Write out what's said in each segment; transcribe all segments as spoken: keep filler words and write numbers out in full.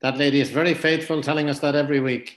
That lady is very faithful, telling us that every week.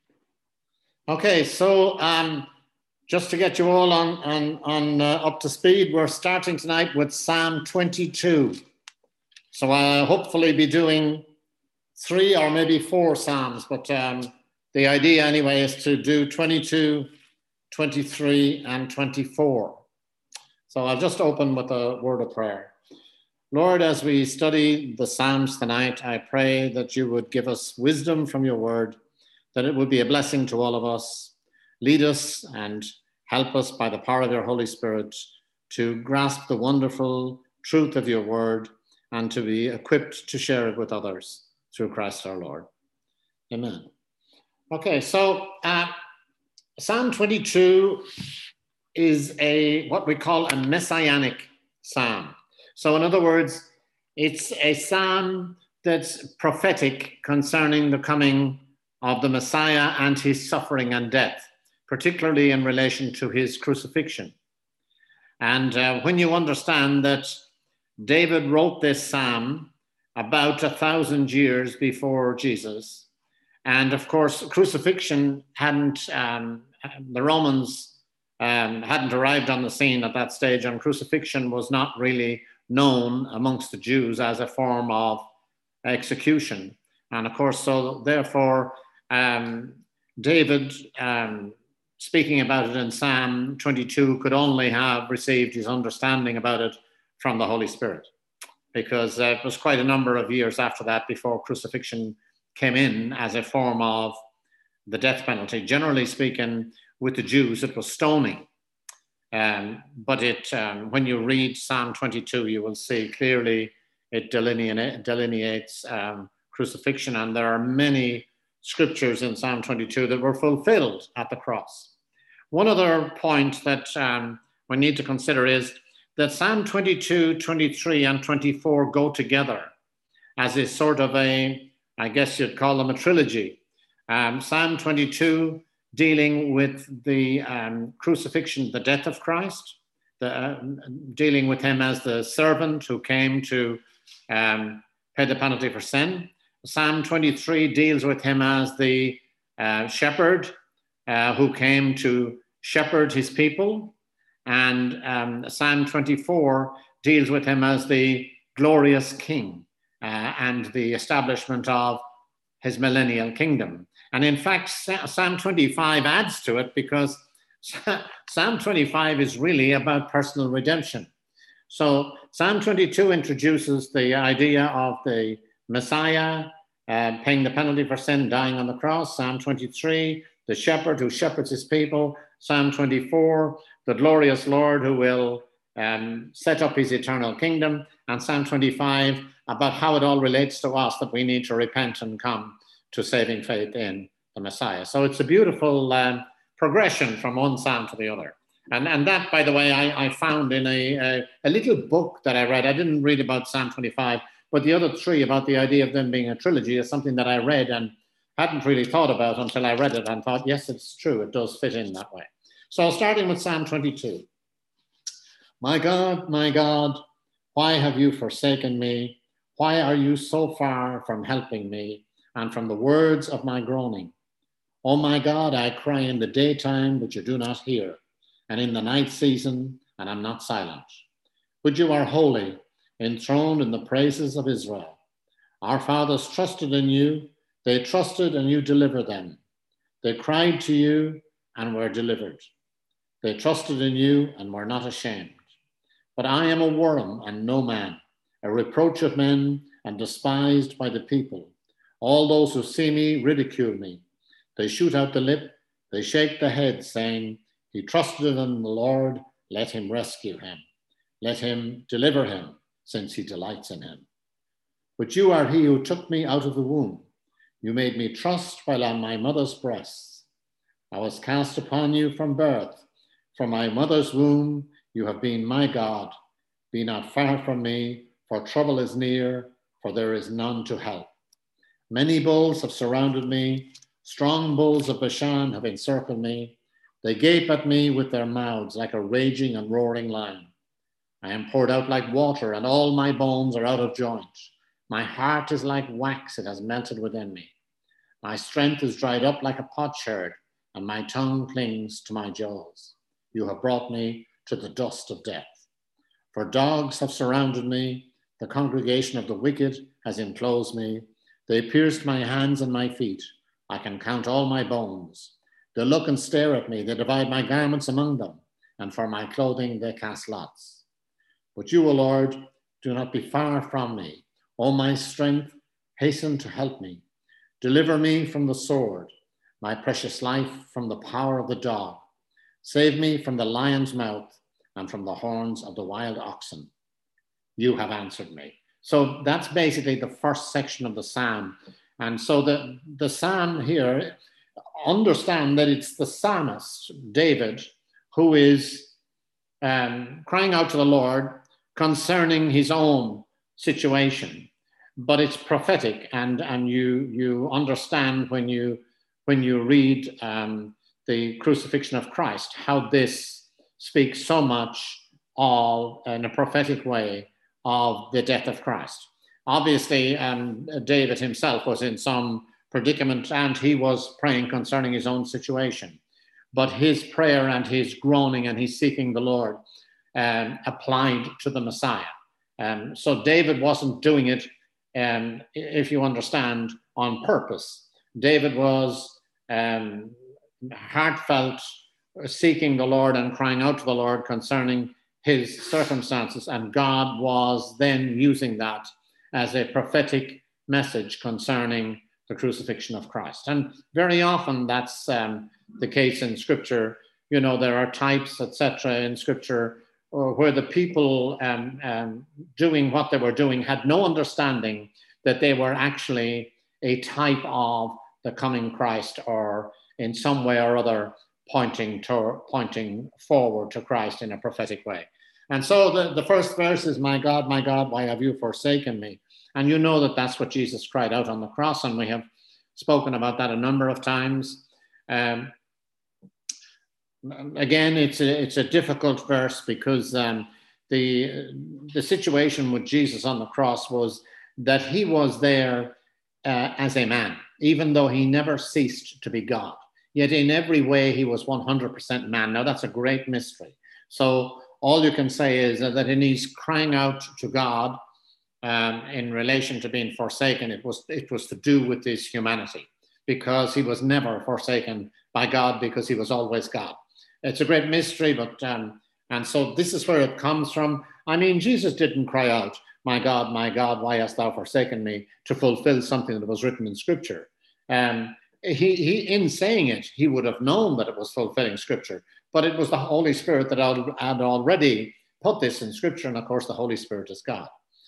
Okay, so um, just to get you all on, on, on uh, up to speed, we're starting tonight with Psalm twenty-two. So I'll hopefully be doing three or maybe four Psalms, but um, the idea anyway is to do twenty-two, twenty-three, and twenty-four. So I'll just open with a word of prayer. Lord, as we study the Psalms tonight, I pray that you would give us wisdom from your word, that it would be a blessing to all of us. Lead us and help us by the power of your Holy Spirit to grasp the wonderful truth of your word and to be equipped to share it with others through Christ our Lord. Amen. Okay, so uh, Psalm twenty-two is a what we call a messianic psalm. So in other words, it's a psalm that's prophetic concerning the coming of the Messiah and his suffering and death, particularly in relation to his crucifixion. And uh, when you understand that David wrote this psalm about a thousand years before Jesus, and of course, crucifixion hadn't, um, the Romans um, hadn't arrived on the scene at that stage, and crucifixion was not really known amongst the Jews as a form of execution. And of course, so therefore, um, David, um, speaking about it in Psalm twenty-two, could only have received his understanding about it from the Holy Spirit, because uh, it was quite a number of years after that before crucifixion came in as a form of the death penalty. Generally speaking, with the Jews, it was stoning. Um, but it, um, when you read Psalm twenty-two, you will see clearly it delineate, delineates um, crucifixion, and there are many scriptures in Psalm twenty-two that were fulfilled at the cross. One other point that um, we need to consider is that Psalm twenty-two, twenty-three, and twenty-four go together as a sort of a, I guess you'd call them a trilogy. Um, Psalm twenty-two dealing with the um, crucifixion, the death of Christ, the, uh, dealing with him as the servant who came to um, pay the penalty for sin. Psalm twenty-three deals with him as the uh, shepherd uh, who came to shepherd his people. And um, Psalm twenty-four deals with him as the glorious king uh, and the establishment of his millennial kingdom. And in fact, Psalm twenty-five adds to it, because Psalm twenty-five is really about personal redemption. So Psalm twenty-two introduces the idea of the Messiah uh, paying the penalty for sin, dying on the cross. Psalm twenty-three, the shepherd who shepherds his people. Psalm twenty-four, the glorious Lord who will um, set up his eternal kingdom. And Psalm twenty-five, about how it all relates to us, that we need to repent and come to saving faith in the Messiah. So it's a beautiful um, progression from one psalm to the other. And, and that, by the way, I, I found in a, a, a little book that I read. I didn't read about Psalm twenty-five, but the other three, about the idea of them being a trilogy, is something that I read and hadn't really thought about until I read it and thought, yes, it's true, it does fit in that way. So starting with Psalm twenty-two. My God, my God, why have you forsaken me? Why are you so far from helping me and from the words of my groaning? Oh my God, I cry in the daytime, but you do not hear, and in the night season, and I'm not silent. But you are holy, enthroned in the praises of Israel. Our fathers trusted in you. They trusted and you delivered them. They cried to you and were delivered. They trusted in you and were not ashamed. But I am a worm and no man, a reproach of men and despised by the people. All those who see me ridicule me. They shoot out the lip, they shake the head, saying, he trusted in the Lord, let him rescue him. Let him deliver him, since he delights in him. But you are he who took me out of the womb. You made me trust while on my mother's breasts. I was cast upon you from birth. From my mother's womb, you have been my God. Be not far from me, for trouble is near, for there is none to help. Many bulls have surrounded me. Strong bulls of Bashan have encircled me. They gape at me with their mouths like a raging and roaring lion. I am poured out like water, and all my bones are out of joint. My heart is like wax, it has melted within me. My strength is dried up like a potsherd, and my tongue clings to my jaws. You have brought me to the dust of death. For dogs have surrounded me, the congregation of the wicked has enclosed me. They pierced my hands and my feet. I can count all my bones. They look and stare at me. They divide my garments among them, and for my clothing they cast lots. But you, O Lord, do not be far from me. O my strength, hasten to help me. Deliver me from the sword, my precious life from the power of the dog. Save me from the lion's mouth and from the horns of the wild oxen. You have answered me. So that's basically the first section of the psalm. And so the, the psalm here, understand that it's the psalmist, David, who is um, crying out to the Lord concerning his own situation. But it's prophetic, and, and you, you understand when you, when you read um, the crucifixion of Christ, how this speaks so much of, in a prophetic way, of the death of Christ. Obviously, um, David himself was in some predicament, and he was praying concerning his own situation. But his prayer and his groaning and his seeking the Lord um, applied to the Messiah. Um, so David wasn't doing it, um, if you understand, on purpose. David was um, heartfelt, seeking the Lord and crying out to the Lord concerning his circumstances, and God was then using that as a prophetic message concerning the crucifixion of Christ. And very often that's um, the case in Scripture. You know, there are types, et cetera, in Scripture where the people um, um, doing what they were doing had no understanding that they were actually a type of the coming Christ, or in some way or other pointing to, pointing forward to Christ in a prophetic way. And so the, the first verse is, my God, my God, why have you forsaken me? And you know that that's what Jesus cried out on the cross, and we have spoken about that a number of times. Um, again, it's a, it's a difficult verse because um, the, the situation with Jesus on the cross was that he was there uh, as a man, even though he never ceased to be God. Yet in every way, he was one hundred percent man. Now, that's a great mystery. So all you can say is that in his crying out to God um, in relation to being forsaken, it was, it was to do with his humanity, because he was never forsaken by God, because he was always God. It's a great mystery, but, um, and so this is where it comes from. I mean, Jesus didn't cry out, my God, my God, why hast thou forsaken me, to fulfill something that was written in Scripture. Um, he, he, in saying it, he would have known that it was fulfilling Scripture, but it was the Holy Spirit that had already put this in Scripture, and of course the Holy Spirit is God.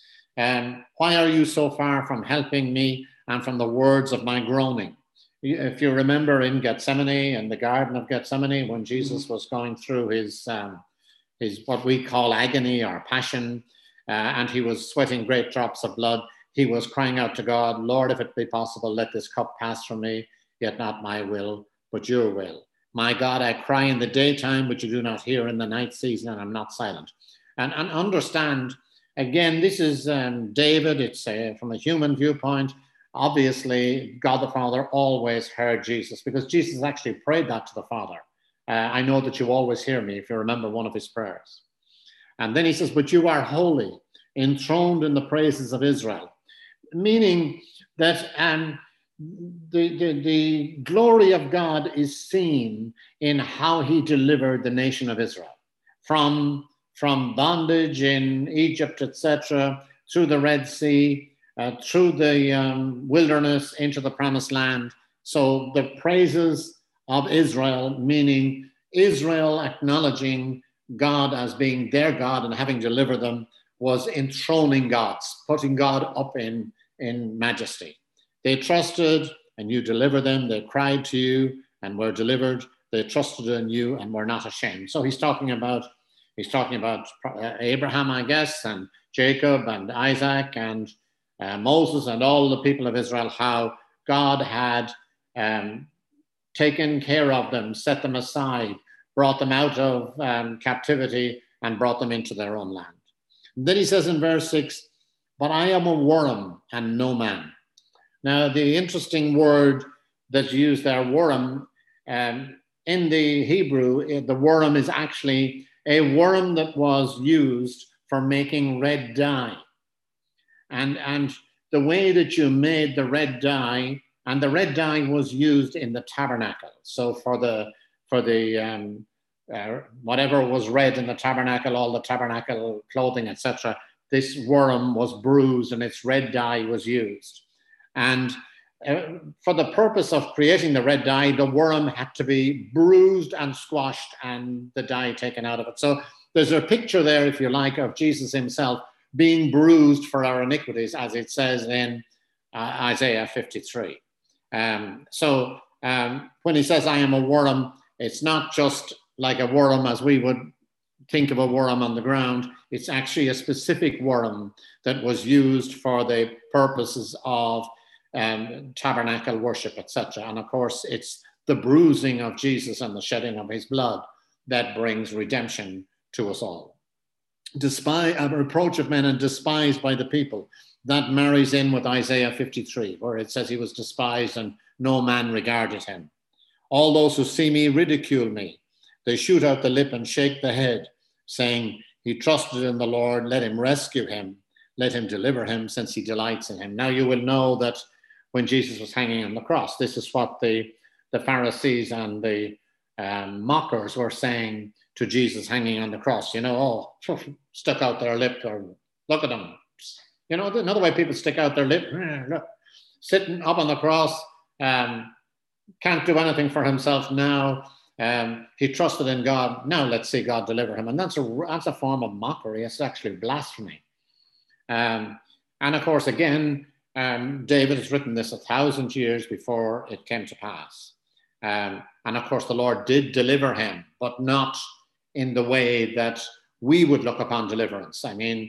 Um, why are you so far from helping me and from the words of my groaning? If you remember in Gethsemane, in the Garden of Gethsemane, when Jesus was going through his, um, his what we call agony or passion, uh, and he was sweating great drops of blood, he was crying out to God, Lord, if it be possible, let this cup pass from me, yet not my will, but your will. My God, I cry in the daytime, but you do not hear, in the night season, and I'm not silent. And, and understand, again, this is um, David. It's a, from a human viewpoint. Obviously, God the Father always heard Jesus, because Jesus actually prayed that to the Father. Uh, I know that you always hear me, if you remember one of his prayers. And then he says, but you are holy, enthroned in the praises of Israel. Meaning that um, the, the, the glory of God is seen in how he delivered the nation of Israel from, from bondage in Egypt, et cetera, through the Red Sea, uh, through the um, wilderness into the promised land. So the praises of Israel, meaning Israel acknowledging God as being their God and having delivered them, was enthroning God, putting God up in, in majesty. They trusted and you delivered them. They cried to you and were delivered. They trusted in you and were not ashamed. So he's talking about, he's talking about Abraham, I guess, and Jacob and Isaac and uh, Moses and all the people of Israel, how God had um, taken care of them, set them aside, brought them out of um, captivity and brought them into their own land. And then he says in verse six, but I am a worm and no man. Now, the interesting word that's used there, worm, um, in the Hebrew, the worm is actually a worm that was used for making red dye. And, and the way that you made the red dye, and the red dye was used in the tabernacle. So for the, for the um, uh, whatever was red in the tabernacle, all the tabernacle clothing, et cetera, this worm was bruised and its red dye was used. And uh, for the purpose of creating the red dye, the worm had to be bruised and squashed and the dye taken out of it. So there's a picture there, if you like, of Jesus himself being bruised for our iniquities, as it says in uh, Isaiah fifty-three. Um, so um, when he says, I am a worm, it's not just like a worm as we would think of a worm on the ground. It's actually a specific worm that was used for the purposes of um, tabernacle worship, et cetera. And of course, it's the bruising of Jesus and the shedding of his blood that brings redemption to us all. Despite a reproach of men and despised by the people, that marries in with Isaiah fifty-three, where it says he was despised and no man regarded him. All those who see me ridicule me. They shoot out the lip and shake the head, saying, he trusted in the Lord, let him rescue him, let him deliver him, since he delights in him. Now you will know that when Jesus was hanging on the cross, this is what the, the Pharisees and the um, mockers were saying to Jesus hanging on the cross. You know, oh, stuck out their lip, or look at them. You know, another way people stick out their lip, look, sitting up on the cross, um, can't do anything for himself now. Um, he trusted in God. Now let's see God deliver him. And that's a, that's a form of mockery. It's actually blasphemy. Um, and of course, again, um, David has written this a thousand years before it came to pass. Um, and of course, the Lord did deliver him, but not in the way that we would look upon deliverance. I mean,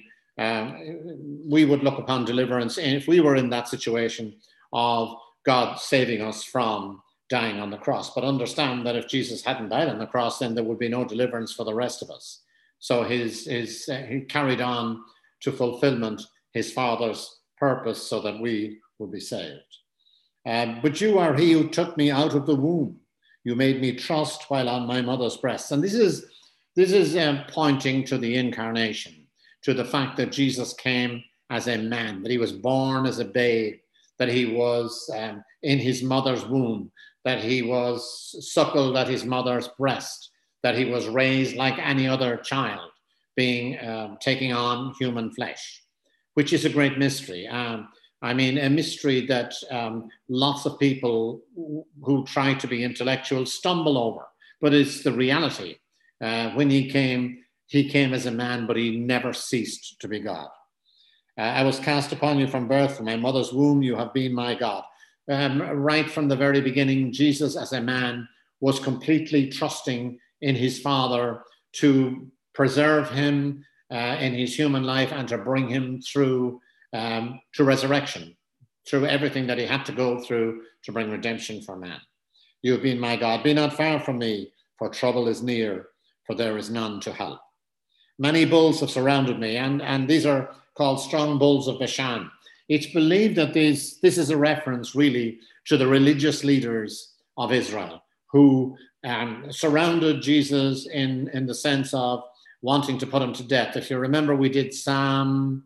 um, we would look upon deliverance if we were in that situation of God saving us from dying on the cross. But understand that if Jesus hadn't died on the cross, then there would be no deliverance for the rest of us. So his, his, uh, he carried on to fulfillment his Father's purpose so that we would be saved. Um, but you are he who took me out of the womb. You made me trust while on my mother's breast. And this is, this is um, pointing to the incarnation, to the fact that Jesus came as a man, that he was born as a babe, that he was um, in his mother's womb, that he was suckled at his mother's breast, that he was raised like any other child, being um, taking on human flesh, which is a great mystery. Um, I mean, a mystery that um, lots of people who try to be intellectual stumble over, but it's the reality. Uh, when he came, he came as a man, but he never ceased to be God. Uh, I was cast upon you from birth, from my mother's womb, you have been my God. Um, right from the very beginning, Jesus as a man was completely trusting in his Father to preserve him uh, in his human life and to bring him through um, to resurrection, through everything that he had to go through to bring redemption for man. You have been my God. Be not far from me, for trouble is near, for there is none to help. Many bulls have surrounded me, and, and these are called strong bulls of Bashan. It's believed that this, this is a reference really to the religious leaders of Israel who um, surrounded Jesus in, in the sense of wanting to put him to death. If you remember, we did Psalm,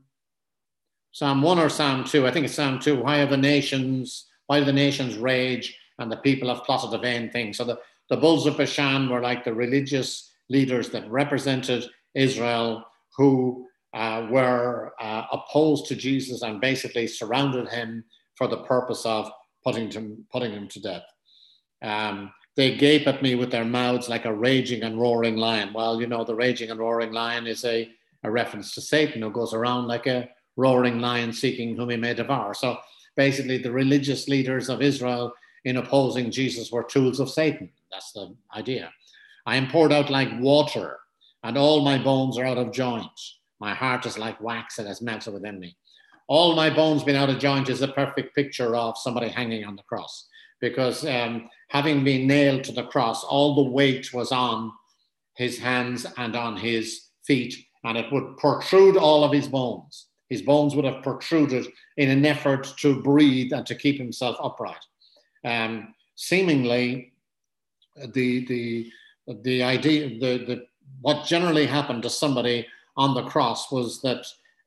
Psalm one or Psalm two, I think it's Psalm two, why have the nations, why do the nations rage and the people have plotted a vain thing? So the, the bulls of Bashan were like the religious leaders that represented Israel who Uh, were uh, opposed to Jesus and basically surrounded him for the purpose of putting, to, putting him to death. Um, they gape at me with their mouths like a raging and roaring lion. Well, you know, the raging and roaring lion is a, a reference to Satan, who goes around like a roaring lion seeking whom he may devour. So basically the religious leaders of Israel in opposing Jesus were tools of Satan. That's the idea. I am poured out like water and all my bones are out of joint. My heart is like wax that has melted within me. All my bones being out of joint is a perfect picture of somebody hanging on the cross, because um, having been nailed to the cross, all the weight was on his hands and on his feet, and it would protrude all of his bones. His bones would have protruded in an effort to breathe and to keep himself upright. Um, seemingly, the the the idea, the, the what generally happened to somebody on the cross was that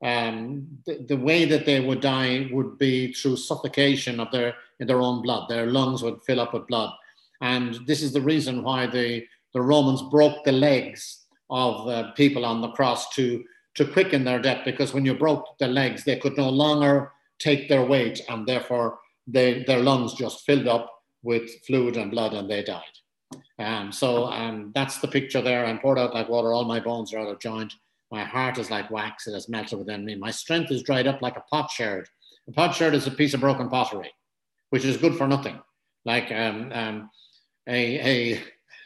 um, the, the way that they would die would be through suffocation of their in their own blood. Their lungs would fill up with blood, and this is the reason why the the Romans broke the legs of uh, people on the cross to to quicken their death, because when you broke the legs, they could no longer take their weight, and therefore they, their lungs just filled up with fluid and blood, and they died. Um, so um, that's the picture there. I'm poured out like water. All my bones are out of joint. My heart is like wax. It has melted within me. My strength is dried up like a potsherd. A potsherd is a piece of broken pottery, which is good for nothing. Like um, um, a, a,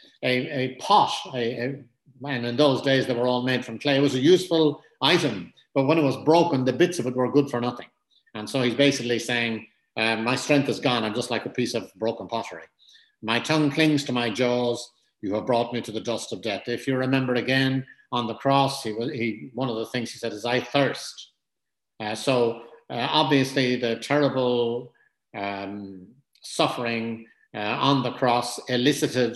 a, a pot, a, a, and in those days they were all made from clay. It was a useful item, but when it was broken, the bits of it were good for nothing. And so he's basically saying, uh, my strength is gone. I'm just like a piece of broken pottery. My tongue clings to my jaws. You have brought me to the dust of death. If you remember again on the cross, he was he one of the things he said is, I thirst. Uh, so uh, obviously the terrible um, suffering uh, on the cross elicited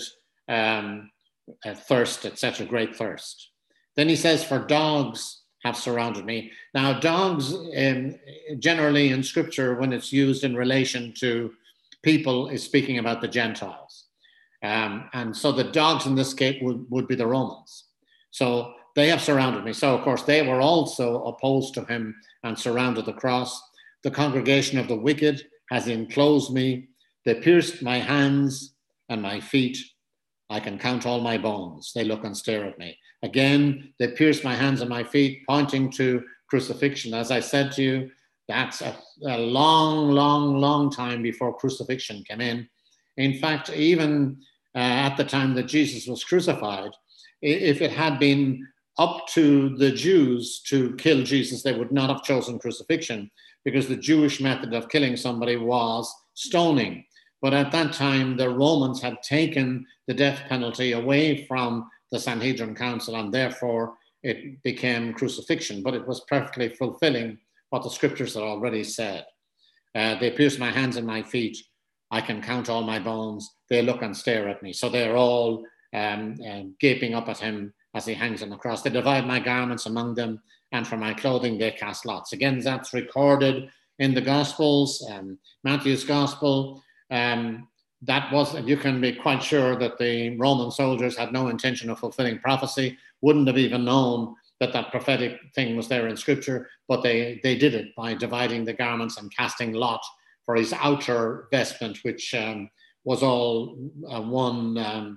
um, uh, thirst, et cetera, great thirst. Then he says, for dogs have surrounded me. Now, dogs um, generally in scripture, when it's used in relation to people, is speaking about the Gentiles. Um, and so the dogs in this case would, would be the Romans. So they have surrounded me. So, of course, they were also opposed to him and surrounded the cross. The congregation of the wicked has enclosed me. They pierced my hands and my feet. I can count all my bones. They look and stare at me. Again, they pierced my hands and my feet, pointing to crucifixion. As I said to you, that's a, a long, long, long time before crucifixion came in. In fact, even uh, at the time that Jesus was crucified, if it had been up to the Jews to kill Jesus, they would not have chosen crucifixion, because the Jewish method of killing somebody was stoning. But at that time, the Romans had taken the death penalty away from the Sanhedrin Council, and therefore it became crucifixion. But it was perfectly fulfilling what the scriptures had already said. Uh, they pierced my hands and my feet. I can count all my bones. They look and stare at me. So they're all um, uh, gaping up at him as he hangs on the cross. They divide my garments among them, and for my clothing they cast lots. Again, that's recorded in the Gospels, um, Matthew's Gospel. Um, that was, you can be quite sure that the Roman soldiers had no intention of fulfilling prophecy, wouldn't have even known that that prophetic thing was there in scripture, but they, they did it by dividing the garments and casting lot for his outer vestment, which um, was all uh, one, um,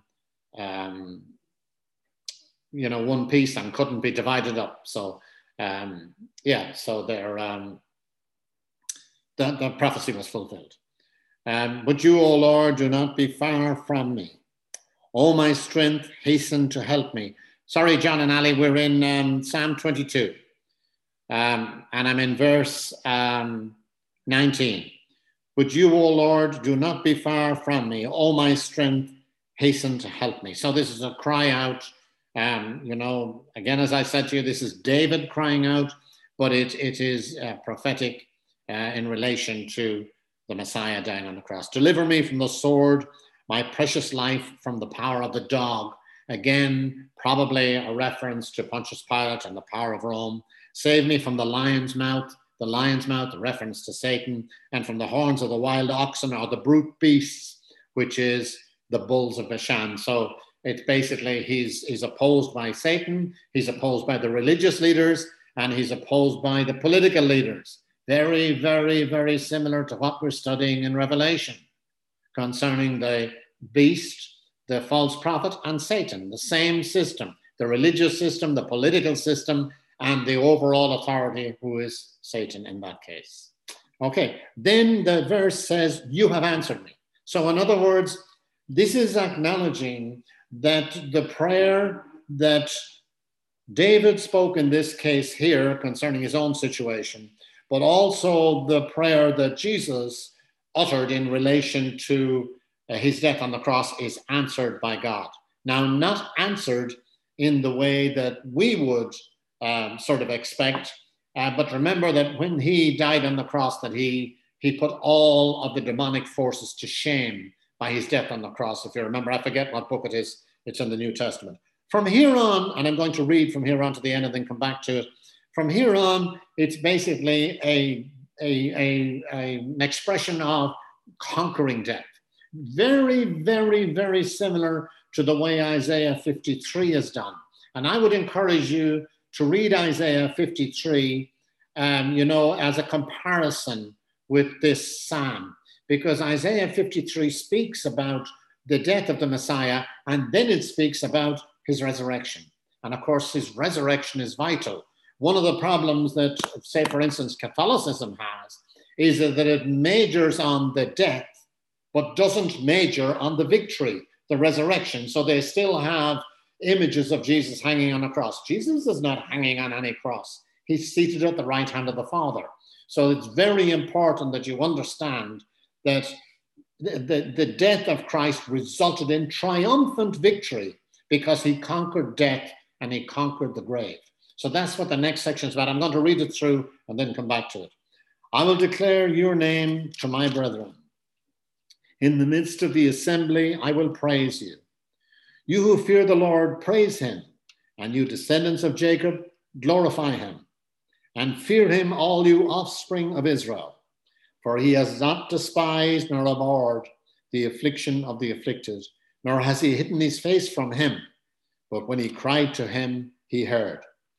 um, you know, one piece and couldn't be divided up. So, um, yeah, so there, um, the, the prophecy was fulfilled. Um, but you, O Lord, do not be far from me. O my strength, hasten to help me. Sorry, John and Ali, we're in um, Psalm twenty-two. Um, and I'm in verse um, nineteen. But you, O Lord, do not be far from me. O my strength, hasten to help me. So this is a cry out. Um, you know, again, as I said to you, this is David crying out, but it, it is uh, prophetic uh, in relation to the Messiah dying on the cross. Deliver me from the sword, my precious life from the power of the dog. Again, probably a reference to Pontius Pilate and the power of Rome. Save me from the lion's mouth, the lion's mouth, a reference to Satan, and from the horns of the wild oxen or the brute beasts, which is the bulls of Bashan. So it's basically he's, he's opposed by Satan, he's opposed by the religious leaders, and he's opposed by the political leaders. Very, very, very similar to what we're studying in Revelation concerning the beast, the false prophet, and Satan, the same system, the religious system, the political system, and the overall authority, who is Satan in that case. Okay, then the verse says, you have answered me. So in other words, this is acknowledging that the prayer that David spoke in this case here concerning his own situation, but also the prayer that Jesus uttered in relation to uh, his death on the cross is answered by God. Now, not answered in the way that we would um, sort of expect, Uh, but remember that when he died on the cross, that he, he put all of the demonic forces to shame by his death on the cross. If you remember, I forget what book it is. It's in the New Testament. From here on, and I'm going to read from here on to the end and then come back to it. From here on, it's basically a, a, a, a an expression of conquering death. Very, very, very similar to the way Isaiah fifty-three is done. And I would encourage you to read Isaiah fifty-three, um, you know, as a comparison with this psalm, because Isaiah fifty-three speaks about the death of the Messiah, and then it speaks about his resurrection. And of course, his resurrection is vital. One of the problems that, say, for instance, Catholicism has is that it majors on the death, but doesn't major on the victory, the resurrection. So they still have images of Jesus hanging on a cross. Jesus is not hanging on any cross. He's seated at the right hand of the Father. So it's very important that you understand that the, the, the death of Christ resulted in triumphant victory because he conquered death and he conquered the grave. So that's what the next section is about. I'm going to read it through and then come back to it. I will declare your name to my brethren. In the midst of the assembly, I will praise you. You who fear the Lord, praise him. And you descendants of Jacob, glorify him. And fear him, all you offspring of Israel. For he has not despised nor abhorred the affliction of the afflicted, nor has he hidden his face from him. But when he cried to him, he heard.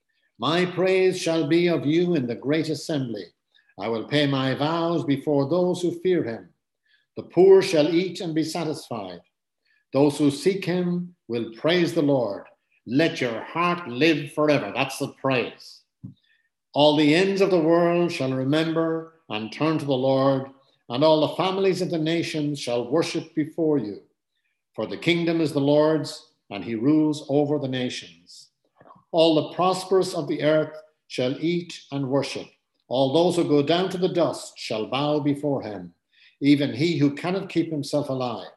My praise shall be of you in the great assembly. I will pay my vows before those who fear him. The poor shall eat and be satisfied. Those who seek him will praise the Lord. Let your heart live forever. That's the praise. All the ends of the world shall remember and turn to the Lord, and all the families of the nations shall worship before you. For the kingdom is the Lord's, and he rules over the nations. All the prosperous of the earth shall eat and worship. All those who go down to the dust shall bow before him, even he who cannot keep himself alive.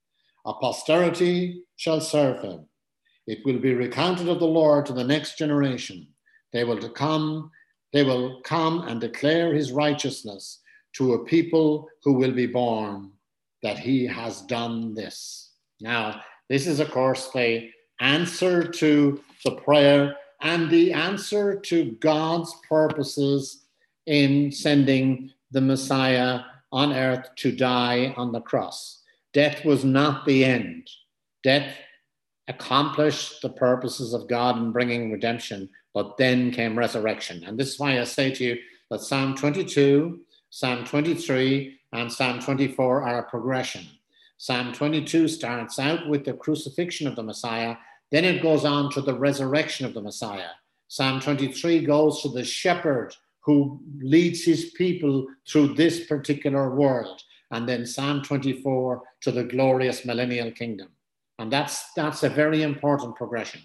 A posterity shall serve him. It will be recounted of the Lord to the next generation. They will come, they will come and declare his righteousness to a people who will be born, that he has done this. Now, this is, of course, the answer to the prayer and the answer to God's purposes in sending the Messiah on earth to die on the cross. Death was not the end. Death accomplished the purposes of God in bringing redemption, but then came resurrection. And this is why I say to you that Psalm twenty-two, Psalm twenty-three, and Psalm twenty-four are a progression. Psalm twenty-two starts out with the crucifixion of the Messiah, then it goes on to the resurrection of the Messiah. Psalm twenty-three goes to the shepherd who leads his people through this particular world. And then Psalm twenty-four to the glorious millennial kingdom. And that's, that's a very important progression.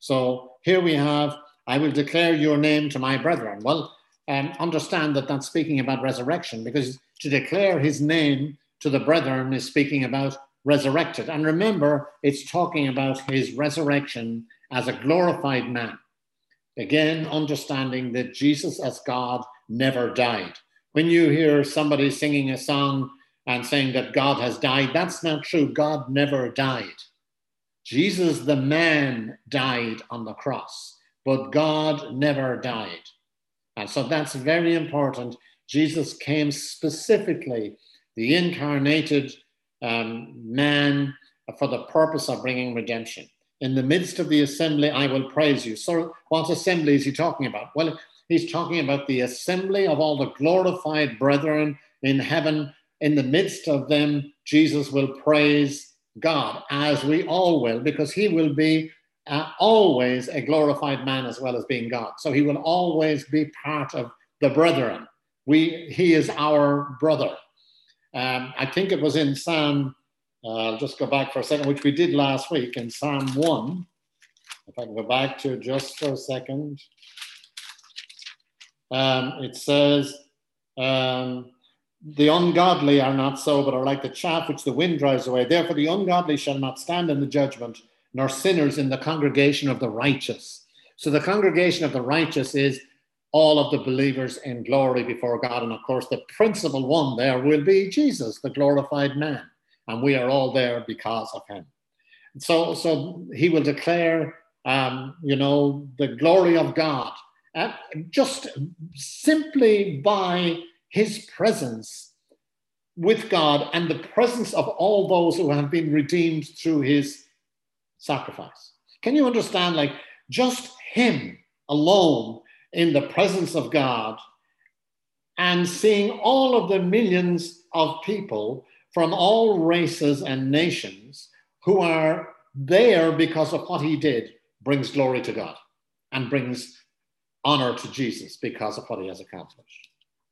So here we have, I will declare your name to my brethren. Well, um, understand that that's speaking about resurrection, because to declare his name to the brethren is speaking about resurrected. And remember, it's talking about his resurrection as a glorified man. Again, understanding that Jesus as God never died. When you hear somebody singing a song and saying that God has died, that's not true. God never died. Jesus, the man, died on the cross, but God never died. And so that's very important. Jesus came specifically, the incarnated um, man, for the purpose of bringing redemption. In the midst of the assembly, I will praise you. So what assembly is he talking about? Well, he's talking about the assembly of all the glorified brethren in heaven. In the midst of them, Jesus will praise God, as we all will, because he will be uh, always a glorified man as well as being God. So he will always be part of the brethren. We, he is our brother. Um, I think it was in Psalm, uh, I'll just go back for a second, which we did last week in Psalm one. If I can go back to it just for a second. Um, it says, um, the ungodly are not so, but are like the chaff which the wind drives away. Therefore the ungodly shall not stand in the judgment, nor sinners in the congregation of the righteous. So the congregation of the righteous is all of the believers in glory before God. And of course, the principal one there will be Jesus, the glorified man. And we are all there because of him. So, so he will declare, um, you know, the glory of God, uh, just simply by his presence with God and the presence of all those who have been redeemed through his sacrifice. Can you understand, like, just him alone in the presence of God and seeing all of the millions of people from all races and nations who are there because of what he did brings glory to God and brings honor to Jesus because of what he has accomplished.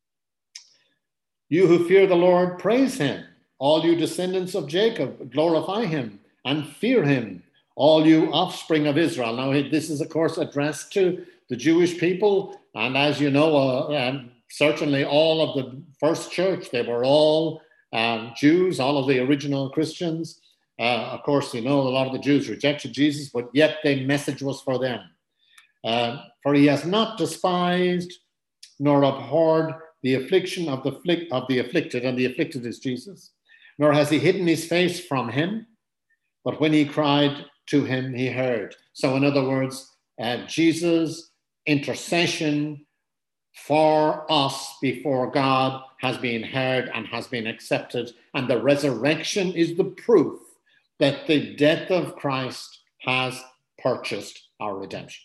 You who fear the Lord, praise him. All you descendants of Jacob, glorify him and fear him. All you offspring of Israel. Now, this is, of course, addressed to the Jewish people. And as you know, uh, um, certainly all of the first church, they were all um, Jews, all of the original Christians. Uh, of course, you know, a lot of the Jews rejected Jesus, but yet the message was for them. Uh, for he has not despised nor abhorred the affliction of the, of the afflicted, and the afflicted is Jesus, nor has he hidden his face from him, but when he cried to him, he heard. So in other words, uh, Jesus' intercession for us before God has been heard and has been accepted, and the resurrection is the proof that the death of Christ has purchased our redemption.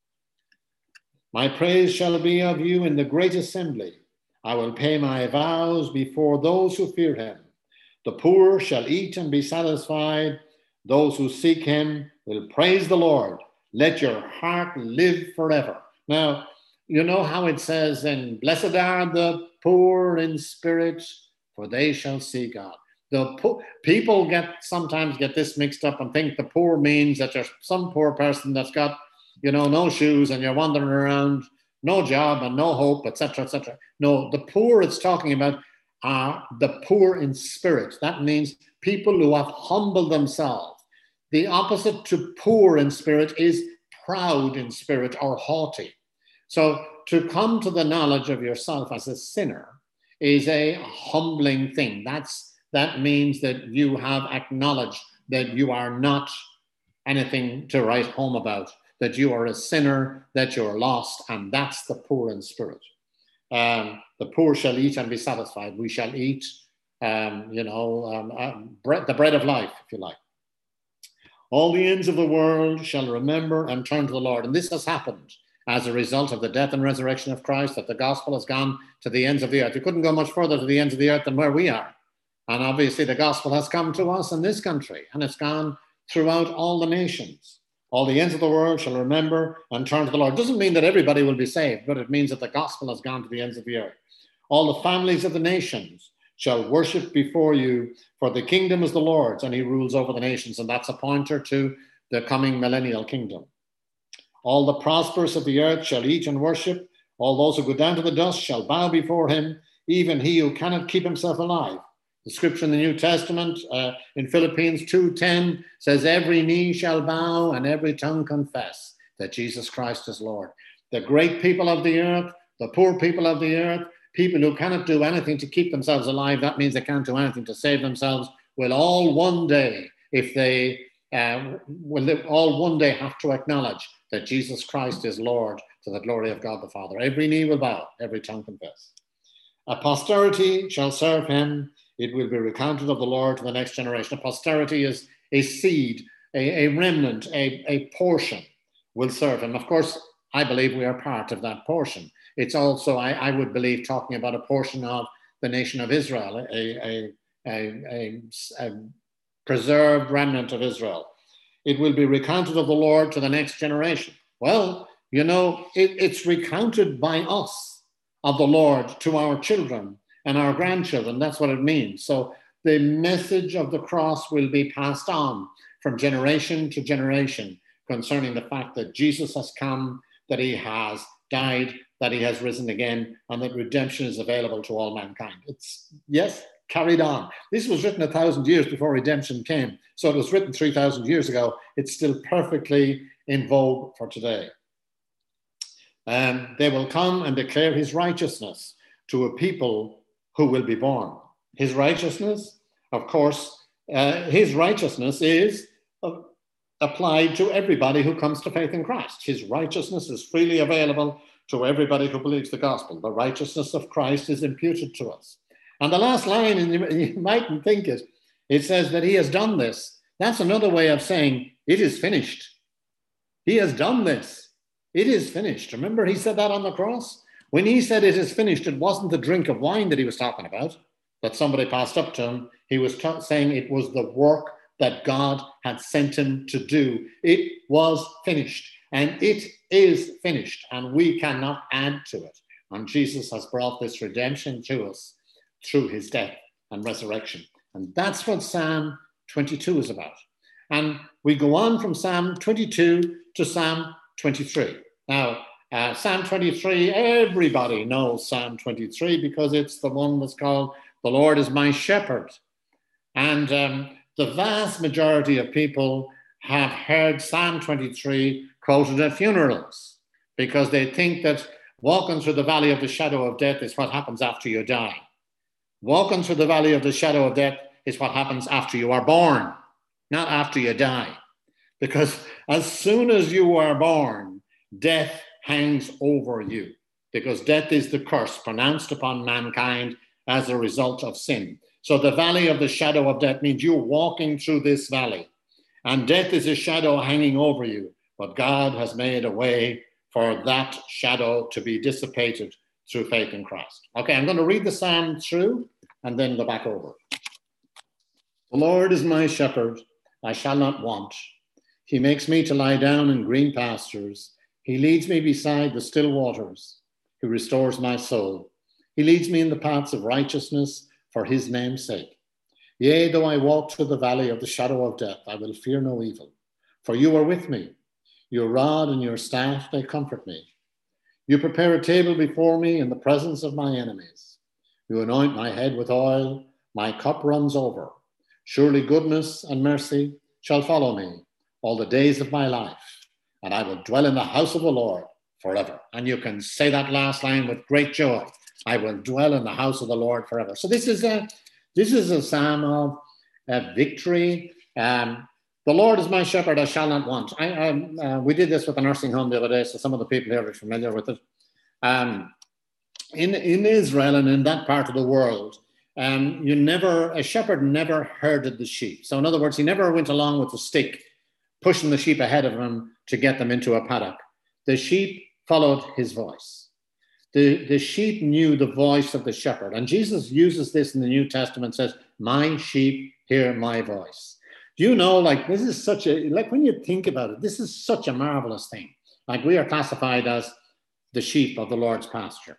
My praise shall be of you in the great assembly. I will pay my vows before those who fear him. The poor shall eat and be satisfied. Those who seek him will praise the Lord. Let your heart live forever. Now, you know how it says, and blessed are the poor in spirit, for they shall see God. The po- people get sometimes get this mixed up and think the poor means that there's some poor person that's got, you know, no shoes and you're wandering around, no job and no hope, et cetera, et cetera. No, the poor it's talking about are the poor in spirit. That means people who have humbled themselves. The opposite to poor in spirit is proud in spirit or haughty. So to come to the knowledge of yourself as a sinner is a humbling thing. That's, that means that you have acknowledged that you are not anything to write home about, that you are a sinner, that you're lost, and that's the poor in spirit. Um, the poor shall eat and be satisfied. We shall eat, um, you know, um, uh, bread, the bread of life, if you like. All the ends of the world shall remember and turn to the Lord. And this has happened as a result of the death and resurrection of Christ, that the gospel has gone to the ends of the earth. You couldn't go much further to the ends of the earth than where we are. And obviously the gospel has come to us in this country, and it's gone throughout all the nations. All the ends of the world shall remember and turn to the Lord. It doesn't mean that everybody will be saved, but it means that the gospel has gone to the ends of the earth. All the families of the nations shall worship before you, for the kingdom is the Lord's, and he rules over the nations. And that's a pointer to the coming millennial kingdom. All the prosperous of the earth shall eat and worship. All those who go down to the dust shall bow before him, even he who cannot keep himself alive. The scripture in the New Testament, uh, in Philippians two ten, says, every knee shall bow and every tongue confess that Jesus Christ is Lord. The great people of the earth, the poor people of the earth, people who cannot do anything to keep themselves alive, that means they can't do anything to save themselves, will all one day, if they, uh, will all one day have to acknowledge that Jesus Christ is Lord, to the glory of God the Father. Every knee will bow, every tongue confess. A posterity shall serve him. It will be recounted of the Lord to the next generation. A posterity is a seed, a, a remnant, a, a portion will serve him. Of course, I believe we are part of that portion. It's also, I, I would believe, talking about a portion of the nation of Israel, a, a, a, a, a preserved remnant of Israel. It will be recounted of the Lord to the next generation. Well, you know, it, it's recounted by us of the Lord to our children and our grandchildren. That's what it means. So the message of the cross will be passed on from generation to generation concerning the fact that Jesus has come, that he has died, that he has risen again, and that redemption is available to all mankind. It's, yes, carried on. This was written a thousand years before redemption came. So it was written three thousand years ago. It's still perfectly in vogue for today. Um, they will come and declare his righteousness to a people who will be born. His righteousness, of course, uh, his righteousness is uh, applied to everybody who comes to faith in Christ. His righteousness is freely available to everybody who believes the gospel. The righteousness of Christ is imputed to us. And the last line, and you, you mightn't think it, it says that he has done this. That's another way of saying it is finished. He has done this. It is finished. Remember, he said that on the cross? When he said it is finished, it wasn't the drink of wine that he was talking about, that somebody passed up to him. He was t- saying it was the work that God had sent him to do. It was finished, and it is finished, and we cannot add to it. And Jesus has brought this redemption to us through his death and resurrection. And that's what Psalm twenty-two is about. And we go on from Psalm twenty-two to Psalm twenty-three. Now, uh, Psalm twenty-three, everybody knows Psalm twenty-three because it's the one that's called "The Lord is my shepherd." And um, the vast majority of people have heard Psalm twenty-three quoted at funerals because they think that walking through the valley of the shadow of death is what happens after you die. Walking through the valley of the shadow of death is what happens after you are born, not after you die. Because as soon as you are born, death hangs over you. Because death is the curse pronounced upon mankind as a result of sin. So the valley of the shadow of death means you're walking through this valley. And death is a shadow hanging over you. But God has made a way for that shadow to be dissipated through faith in Christ. Okay, I'm going to read the psalm through and then go back over. The Lord is my shepherd, I shall not want. He makes me to lie down in green pastures. He leads me beside the still waters. He restores my soul. He leads me in the paths of righteousness for his name's sake. Yea, though I walk through the valley of the shadow of death, I will fear no evil. For you are with me. Your rod and your staff, they comfort me. You prepare a table before me in the presence of my enemies. You anoint my head with oil. My cup runs over. Surely goodness and mercy shall follow me all the days of my life, and I will dwell in the house of the Lord forever. And you can say that last line with great joy. I will dwell in the house of the Lord forever. So this is a this is a psalm of uh, victory. Um, the Lord is my shepherd; I shall not want. I, um, uh, we did this with a nursing home the other day, so some of the people here are familiar with it. Um, in in Israel and in that part of the world, um, you never a shepherd never herded the sheep. So in other words, he never went along with a stick, pushing the sheep ahead of him to get them into a paddock. The sheep followed his voice. The, the sheep knew the voice of the shepherd. And Jesus uses this in the New Testament, says, my sheep hear my voice. Do you know, like, this is such a, like, when you think about it, this is such a marvelous thing. Like, we are classified as the sheep of the Lord's pasture.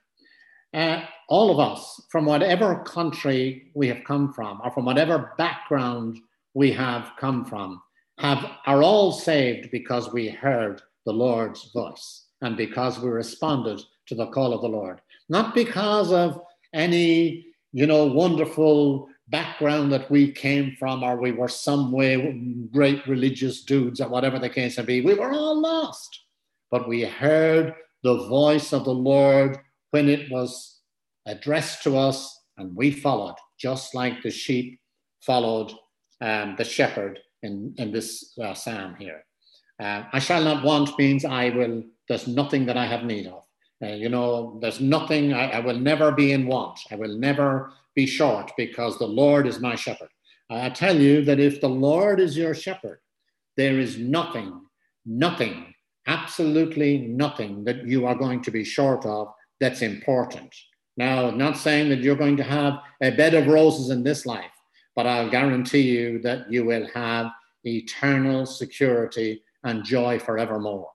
Uh, all of us, from whatever country we have come from, or from whatever background we have come from, have are all saved because we heard the Lord's voice and because we responded to the call of the Lord. Not because of any, you know, wonderful background that we came from, or we were some way great religious dudes, or whatever the case may be. We were all lost. But we heard the voice of the Lord when it was addressed to us, and we followed, just like the sheep followed um, the shepherd in, in this uh, psalm here. Uh, I shall not want means I will, there's nothing that I have need of. Uh, you know, there's nothing, I, I will never be in want. I will never be short because the Lord is my shepherd. I tell you that if the Lord is your shepherd, there is nothing, nothing, absolutely nothing that you are going to be short of that's important. Now, I'm not saying that you're going to have a bed of roses in this life, but I'll guarantee you that you will have eternal security and joy forevermore.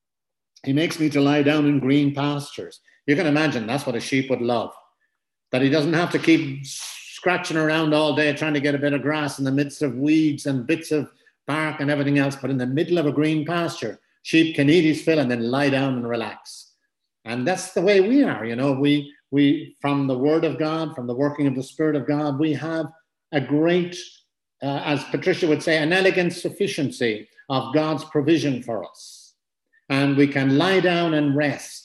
He makes me to lie down in green pastures. You can imagine that's what a sheep would love, that he doesn't have to keep scratching around all day trying to get a bit of grass in the midst of weeds and bits of bark and everything else, but in the middle of a green pasture, sheep can eat his fill and then lie down and relax. And that's the way we are, you know, we, we from the word of God, from the working of the Spirit of God, we have a great, uh, as Patricia would say, an elegant sufficiency of God's provision for us. And we can lie down and rest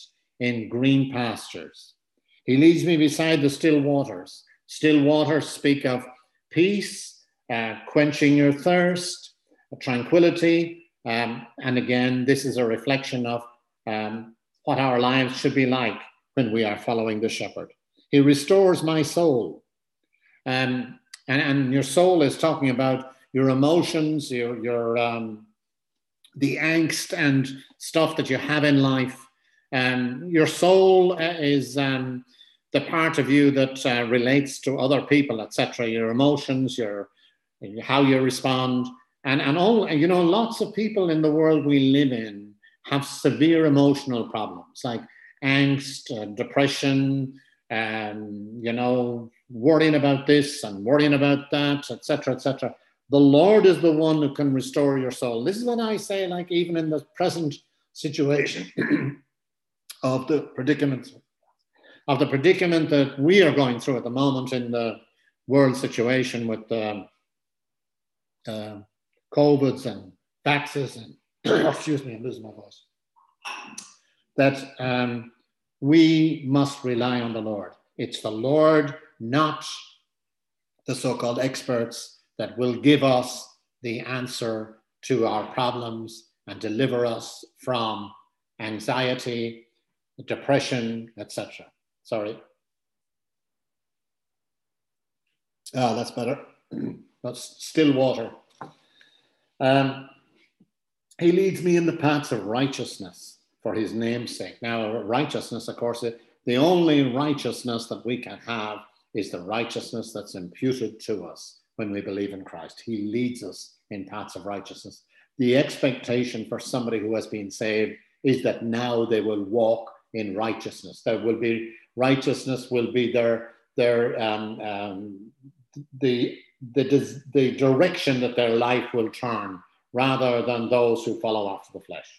in green pastures. He leads me beside the still waters. Still waters speak of peace, uh, quenching your thirst, tranquility. Um, and again, this is a reflection of um, what our lives should be like when we are following the shepherd. He restores my soul. Um, and, and your soul is talking about your emotions, your, your um, the angst and stuff that you have in life. Um, your soul is um, the part of you that uh, relates to other people, et cetera. Your emotions, your how you respond, and and all. You know, lots of people in the world we live in have severe emotional problems like angst, uh, depression, um, you know, worrying about this and worrying about that, et cetera, et cetera. The Lord is the one who can restore your soul. This is what I say, like even in the present situation of the predicament, of the predicament that we are going through at the moment in the world situation with the uh, COVIDs and vaxes and, excuse me, I'm losing my voice, that um, we must rely on the Lord. It's the Lord, not the so-called experts, that will give us the answer to our problems and deliver us from anxiety, depression, et cetera. Sorry. Ah, that's better. That's still water. Um, he leads me in the paths of righteousness for his name's sake. Now, righteousness, of course, the only righteousness that we can have is the righteousness that's imputed to us when we believe in Christ. He leads us in paths of righteousness. The expectation for somebody who has been saved is that now they will walk in righteousness. There will be righteousness will be their their um, um, the, the the direction that their life will turn, rather than those who follow after the flesh.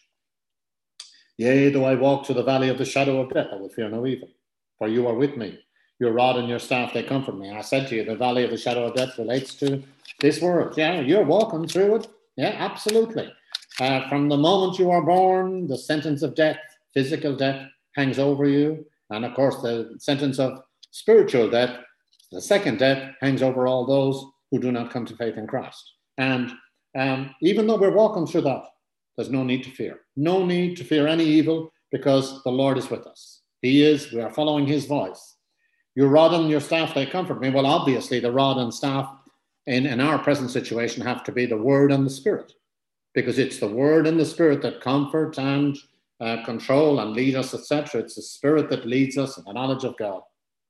Yea, though I walk through the valley of the shadow of death, I will fear no evil, for you are with me. Your rod and your staff, they comfort me. I said to you, the valley of the shadow of death relates to this world. Yeah, you're walking through it. Yeah, absolutely. Uh, from the moment you are born, the sentence of death, physical death, hangs over you. And of course, the sentence of spiritual death, the second death, hangs over all those who do not come to faith in Christ. And um, even though we're walking through that, there's no need to fear. No need to fear any evil, because the Lord is with us. He is, we are following his voice. Your rod and your staff, they comfort me. Well, obviously, the rod and staff in, in our present situation have to be the word and the spirit, because it's the word and the spirit that comfort and uh, control and lead us, et cetera. It's the spirit that leads us in the knowledge of God.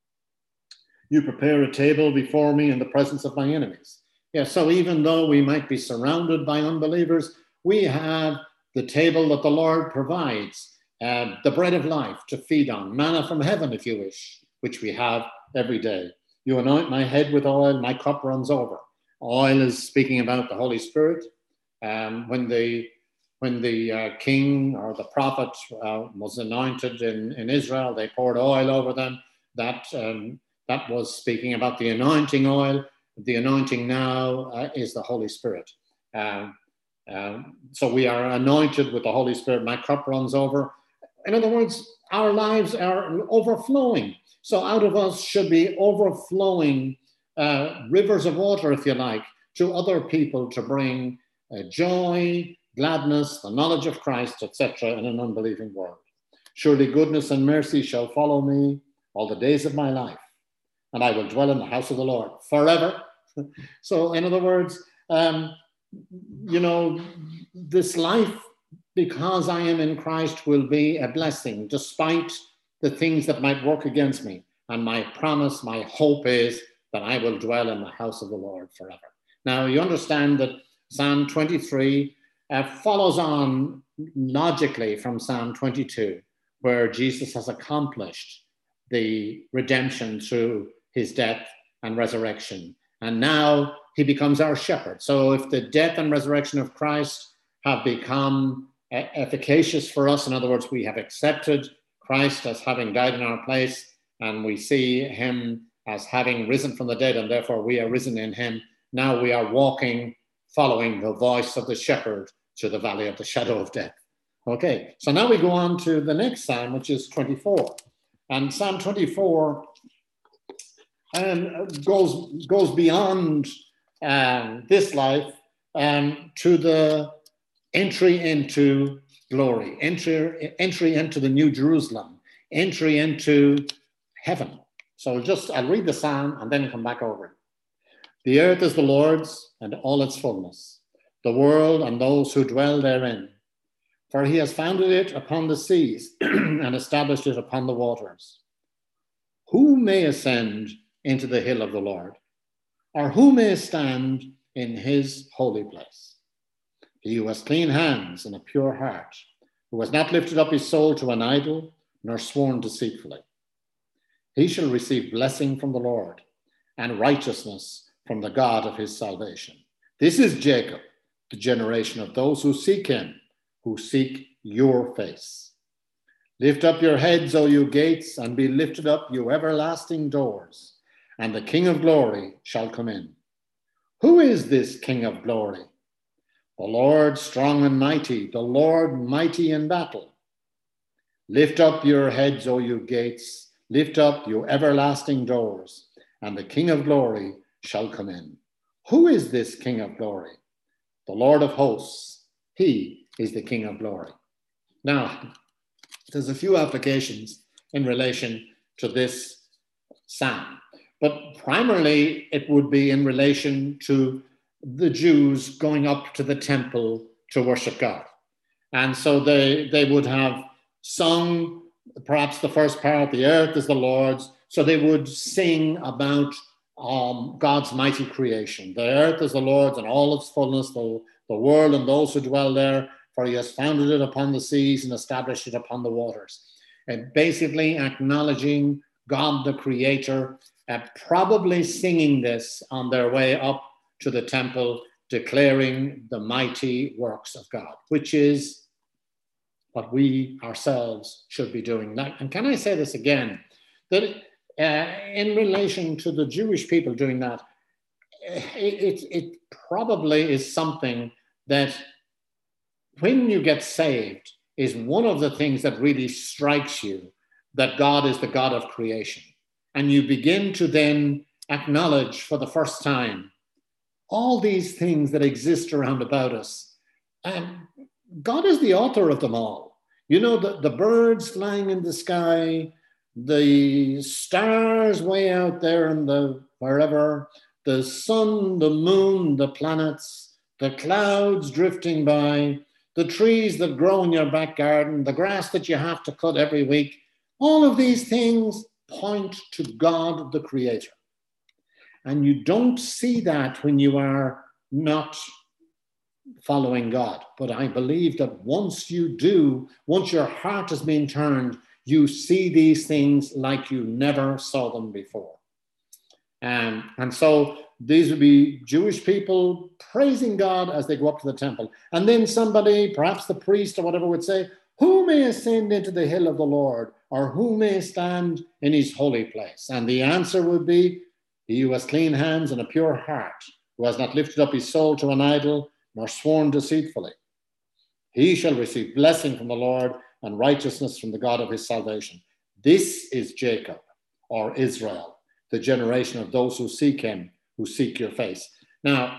You prepare a table before me in the presence of my enemies. Yeah, so even though we might be surrounded by unbelievers, we have the table that the Lord provides, uh, the bread of life to feed on, manna from heaven, if you wish, which we have every day. You anoint my head with oil, my cup runs over. Oil is speaking about the Holy Spirit. Um, when the when the uh, king or the prophet uh, was anointed in, in Israel, they poured oil over them. That, um, that was speaking about the anointing oil. The anointing now uh, is the Holy Spirit. Um, um, so we are anointed with the Holy Spirit. My cup runs over. In other words, our lives are overflowing. So out of us should be overflowing uh, rivers of water, if you like, to other people to bring uh, joy, gladness, the knowledge of Christ, et cetera, in an unbelieving world. Surely goodness and mercy shall follow me all the days of my life, and I will dwell in the house of the Lord forever. So, in other words, um, you know, this life, because I am in Christ, will be a blessing, despite the things that might work against me. And my promise, my hope is that I will dwell in the house of the Lord forever. Now, you understand that Psalm twenty-three uh, follows on logically from Psalm twenty-two, where Jesus has accomplished the redemption through his death and resurrection. And now he becomes our shepherd. So if the death and resurrection of Christ have become efficacious for us, in other words, we have accepted Christ as having died in our place, and we see him as having risen from the dead, and therefore we are risen in him. Now we are walking, following the voice of the shepherd to the valley of the shadow of death. Okay, so now we go on to the next psalm, which is twenty-four. And Psalm twenty-four um, goes, goes beyond um, this life um, to the entry into glory, entry, entry into the New Jerusalem, entry into heaven. So just, I'll read the psalm and then come back over it. The earth is the Lord's and all its fullness, the world and those who dwell therein. For he has founded it upon the seas and established it upon the waters. Who may ascend into the hill of the Lord? Or who may stand in his holy place? He who has clean hands and a pure heart, who has not lifted up his soul to an idol, nor sworn deceitfully. He shall receive blessing from the Lord and righteousness from the God of his salvation. This is Jacob, the generation of those who seek him, who seek your face. Lift up your heads, O you gates, and be lifted up, you everlasting doors, and the King of glory shall come in. Who is this King of glory? The Lord strong and mighty, the Lord mighty in battle. Lift up your heads, O you gates, lift up, you everlasting doors, and the King of glory shall come in. Who is this King of glory? The Lord of hosts, he is the King of glory. Now, there's a few applications in relation to this psalm, but primarily it would be in relation to the Jews going up to the temple to worship God. And so they, they would have sung perhaps the first part, the earth is the Lord's. So they would sing about um, God's mighty creation. The earth is the Lord's and all its fullness, the, the world and those who dwell there, for he has founded it upon the seas and established it upon the waters. And basically acknowledging God the Creator, uh, probably singing this on their way up to the temple, declaring the mighty works of God, which is what we ourselves should be doing. And can I say this again, that uh, in relation to the Jewish people doing that, it, it, it probably is something that when you get saved is one of the things that really strikes you, that God is the God of creation. And you begin to then acknowledge for the first time all these things that exist around about us. And God is the author of them all. You know, the, the birds flying in the sky, the stars way out there in the wherever, the sun, the moon, the planets, the clouds drifting by, the trees that grow in your back garden, the grass that you have to cut every week. All of these things point to God, the Creator. And you don't see that when you are not following God. But I believe that once you do, once your heart has been turned, you see these things like you never saw them before. Um, and so these would be Jewish people praising God as they go up to the temple. And then somebody, perhaps the priest or whatever, would say, who may ascend into the hill of the Lord, or who may stand in his holy place? And the answer would be, he who has clean hands and a pure heart, who has not lifted up his soul to an idol, nor sworn deceitfully. He shall receive blessing from the Lord and righteousness from the God of his salvation. This is Jacob, or Israel, the generation of those who seek him, who seek your face. Now,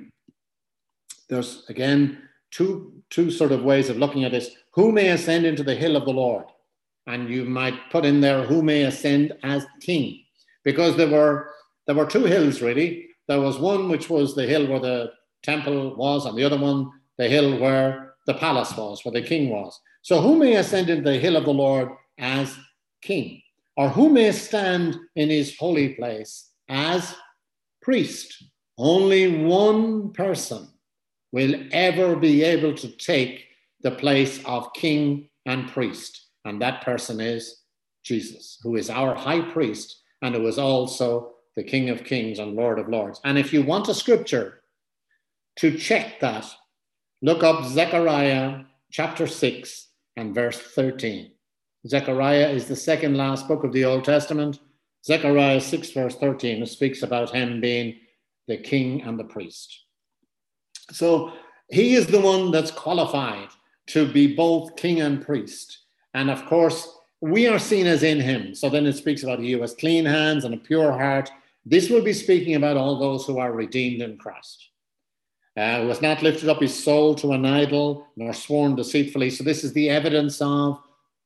there's, again, two, two sort of ways of looking at this. Who may ascend into the hill of the Lord? And you might put in there, who may ascend as king? Because there were, there were two hills, really. There was one which was the hill where the temple was, and the other one, the hill where the palace was, where the king was. So who may ascend into the hill of the Lord as king? Or who may stand in his holy place as priest? Only one person will ever be able to take the place of king and priest. And that person is Jesus, who is our high priest and who is also the King of Kings and Lord of Lords. And if you want a scripture to check that, look up Zechariah chapter six and verse thirteen. Zechariah is the second last book of the Old Testament. Zechariah six verse thirteen, it speaks about him being the king and the priest. So he is the one that's qualified to be both king and priest. And of course, we are seen as in him. So then it speaks about he who has clean hands and a pure heart. This will be speaking about all those who are redeemed in Christ. Uh, who has not lifted up his soul to an idol, nor sworn deceitfully. So this is the evidence of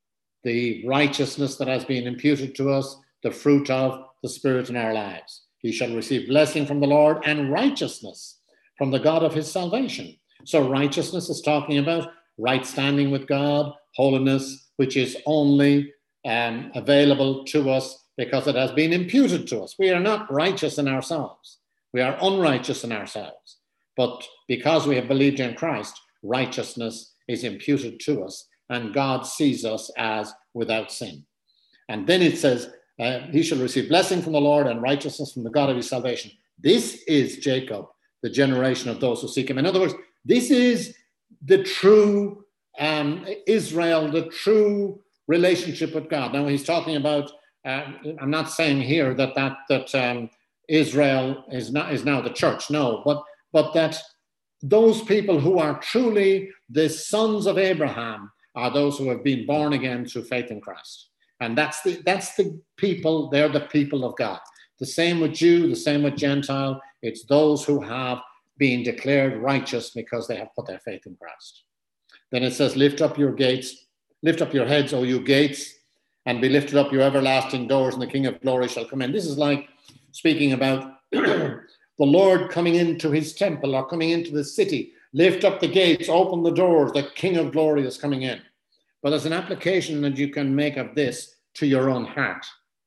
the righteousness that has been imputed to us, the fruit of the Spirit in our lives. He shall receive blessing from the Lord and righteousness from the God of his salvation. So righteousness is talking about right standing with God, holiness, which is only um, available to us because it has been imputed to us. We are not righteous in ourselves. We are unrighteous in ourselves. But because we have believed in Christ, righteousness is imputed to us, and God sees us as without sin. And then it says, uh, he shall receive blessing from the Lord and righteousness from the God of his salvation. This is Jacob, the generation of those who seek him. In other words, this is the true um, Israel, the true relationship with God. Now he's talking about, uh, I'm not saying here that that, that um, Israel is, not, is now the church, no, but, but that those people who are truly the sons of Abraham are those who have been born again through faith in Christ. And that's the, that's the people, they're the people of God. The same with Jew, the same with Gentile. It's those who have been declared righteous because they have put their faith in Christ. Then it says, lift up your gates, lift up your heads, O you gates, and be lifted up your everlasting doors, and the King of glory shall come in. This is like speaking about the Lord coming into his temple or coming into the city. Lift up the gates, open the doors, the King of glory is coming in. But there's an application that you can make of this to your own heart,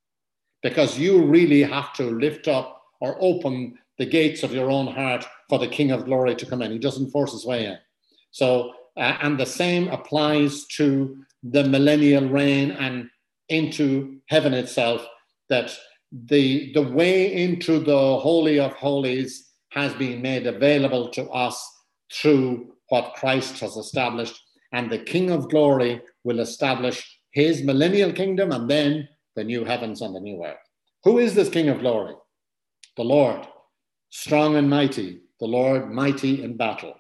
because you really have to lift up or open the gates of your own heart for the King of glory to come in. He doesn't force his way in. So, uh, and the same applies to the millennial reign and into heaven itself, that the, the way into the Holy of Holies has been made available to us through what Christ has established, and the King of glory will establish his millennial kingdom and then the new heavens and the new earth. Who is this King of glory? The Lord, strong and mighty, the Lord mighty in battle.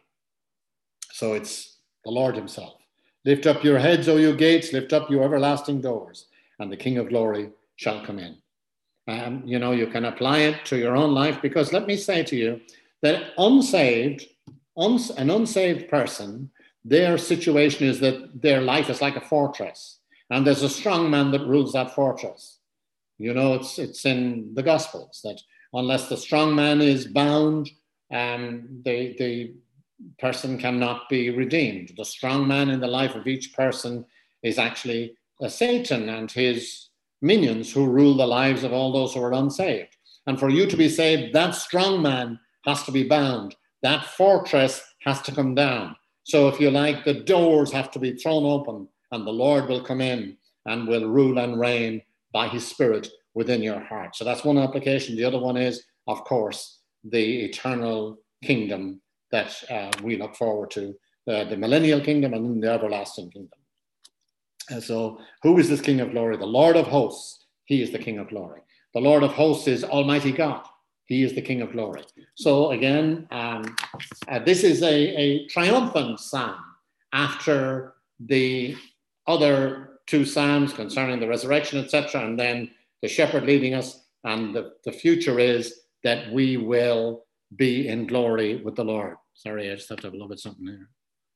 So it's the Lord himself. Lift up your heads, O you gates, lift up your everlasting doors, and the King of glory shall come in. Um, you know, you can apply it to your own life, because let me say to you that unsaved, uns, an unsaved person, their situation is that their life is like a fortress, and there's a strong man that rules that fortress. You know, it's it's in the Gospels that unless the strong man is bound, um, the, the person cannot be redeemed. The strong man in the life of each person is actually a Satan and his minions who rule the lives of all those who are unsaved. And for you to be saved, that strong man has to be bound. That fortress has to come down. So if you like, the doors have to be thrown open, and the Lord will come in and will rule and reign by his Spirit within your heart. So that's one application. The other one is, of course, the eternal kingdom that uh, we look forward to, uh, the millennial kingdom and then the everlasting kingdom. And so who is this King of glory? The Lord of hosts. He is the King of glory. The Lord of hosts is Almighty God. He is the King of glory. So again, um, uh, this is a, a triumphant psalm after the other two psalms concerning the resurrection, et cetera, and then the shepherd leading us. And the, the future is that we will be in glory with the Lord. Sorry, I just have to have a little bit something there.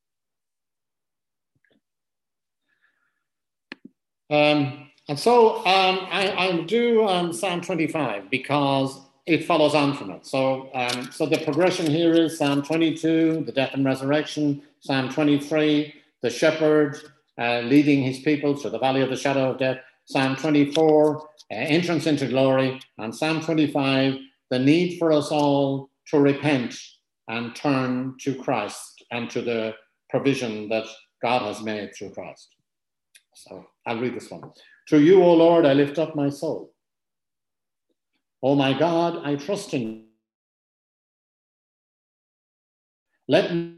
Um, and so um, I, I'll do um, Psalm twenty-five because it follows on from it. So, um, so the progression here is Psalm twenty-two, the death and resurrection, Psalm twenty-three, the shepherd uh, leading his people through the valley of the shadow of death, Psalm twenty-four, uh, entrance into glory, and Psalm twenty-five, the need for us all to repent and turn to Christ and to the provision that God has made through Christ. So I'll read this one. To you, O Lord, I lift up my soul. O my God, I trust in you. Let me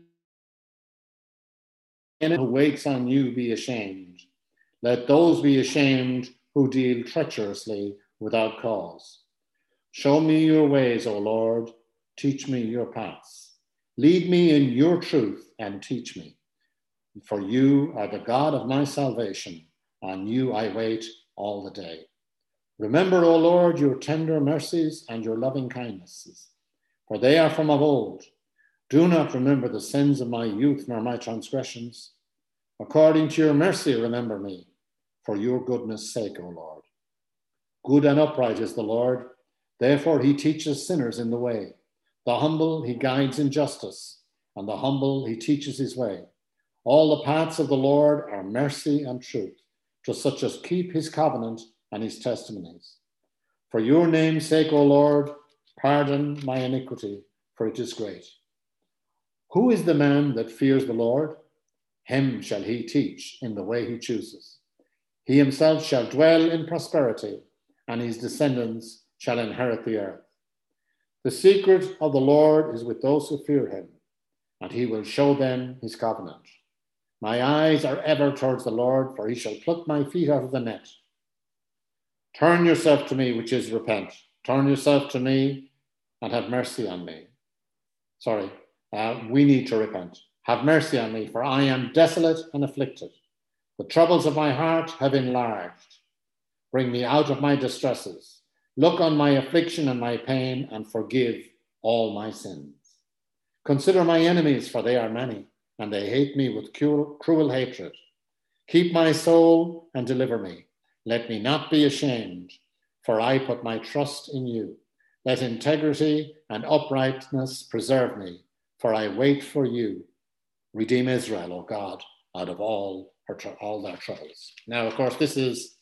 who waits on you be ashamed. Let those be ashamed who deal treacherously without cause. Show me your ways, O Lord. Teach me your paths. Lead me in your truth and teach me. For you are the God of my salvation. On you I wait all the day. Remember, O Lord, your tender mercies and your loving kindnesses, for they are from of old. Do not remember the sins of my youth nor my transgressions. According to your mercy, remember me, for your goodness' sake, O Lord. Good and upright is the Lord. Therefore he teaches sinners in the way. The humble he guides in justice, and the humble he teaches his way. All the paths of the Lord are mercy and truth, to such as keep his covenant and his testimonies. For your name's sake, O Lord, pardon my iniquity, for it is great. Who is the man that fears the Lord? Him shall he teach in the way he chooses. He himself shall dwell in prosperity, and his descendants shall inherit the earth. The secret of the Lord is with those who fear him, and he will show them his covenant. My eyes are ever towards the Lord, for he shall pluck my feet out of the net. Turn yourself to me, which is repent. Turn yourself to me and have mercy on me. Sorry, uh, we need to repent. Have mercy on me, for I am desolate and afflicted. The troubles of my heart have enlarged. Bring me out of my distresses. Look on my affliction and my pain, and forgive all my sins. Consider my enemies, for they are many, and they hate me with cruel, cruel hatred. Keep my soul and deliver me. Let me not be ashamed, for I put my trust in you. Let integrity and uprightness preserve me, for I wait for you. Redeem Israel, O God, out of all her all their troubles. Now, of course, this is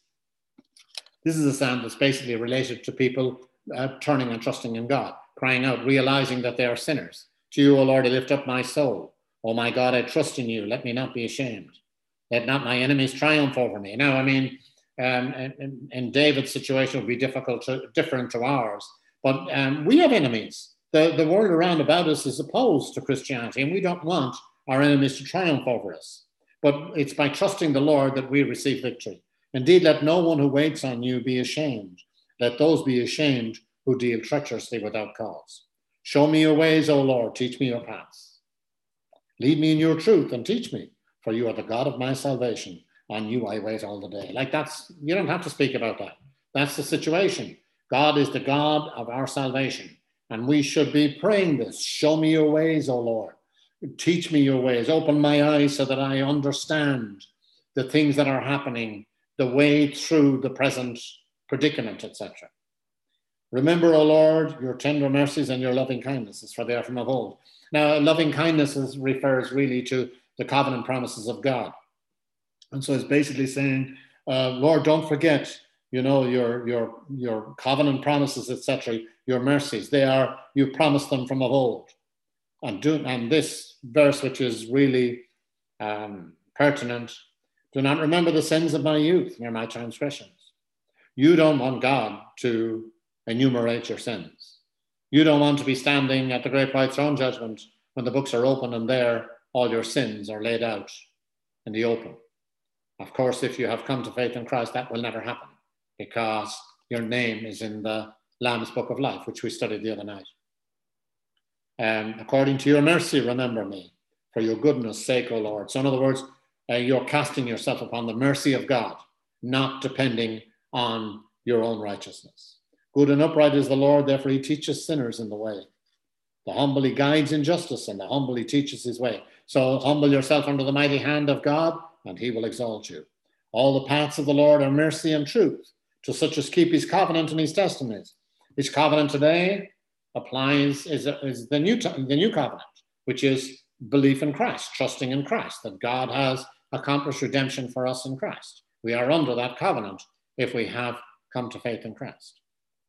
this is a psalm that's basically related to people uh, turning and trusting in God, crying out, realizing that they are sinners. To you, O Lord, I lift up my soul. O my God, I trust in you. Let me not be ashamed. Let not my enemies triumph over me. Now, I mean, um, in, in David's situation, it would be difficult to, different to ours, but um, we have enemies. The, the world around about us is opposed to Christianity, and we don't want our enemies to triumph over us. But it's by trusting the Lord that we receive victory. Indeed, let no one who waits on you be ashamed. Let those be ashamed who deal treacherously without cause. Show me your ways, O Lord. Teach me your paths. Lead me in your truth and teach me, for you are the God of my salvation. On you I wait all the day. Like that's, you don't have to speak about that. That's the situation. God is the God of our salvation. And we should be praying this. Show me your ways, O Lord. Teach me your ways. Open my eyes so that I understand the things that are happening, the way through the present predicament, et cetera. Remember, O Lord, your tender mercies and your loving kindnesses, for they are from of old. Now, loving kindnesses refers really to the covenant promises of God. And so it's basically saying, uh, Lord, don't forget, you know, your your your covenant promises, et cetera, your mercies. They are, you promised them from of old. And, do, and this verse, which is really um, pertinent, do not remember the sins of my youth nor my transgressions. You don't want God to enumerate your sins. You don't want to be standing at the great white throne judgment when the books are open and there all your sins are laid out in the open. Of course, if you have come to faith in Christ, that will never happen because your name is in the Lamb's Book of Life, which we studied the other night. Um, according to your mercy, remember me, for your goodness' sake, O Lord. So in other words, uh, you're casting yourself upon the mercy of God, not depending on your own righteousness. Good and upright is the Lord, therefore he teaches sinners in the way. The humble he guides in justice, and the humble he teaches his way. So humble yourself under the mighty hand of God, and he will exalt you. All the paths of the Lord are mercy and truth, to such as keep his covenant and his testimonies. His covenant today applies, is, is the, new, the new covenant, which is belief in Christ, trusting in Christ, that God has accomplished redemption for us in Christ. We are under that covenant if we have come to faith in Christ.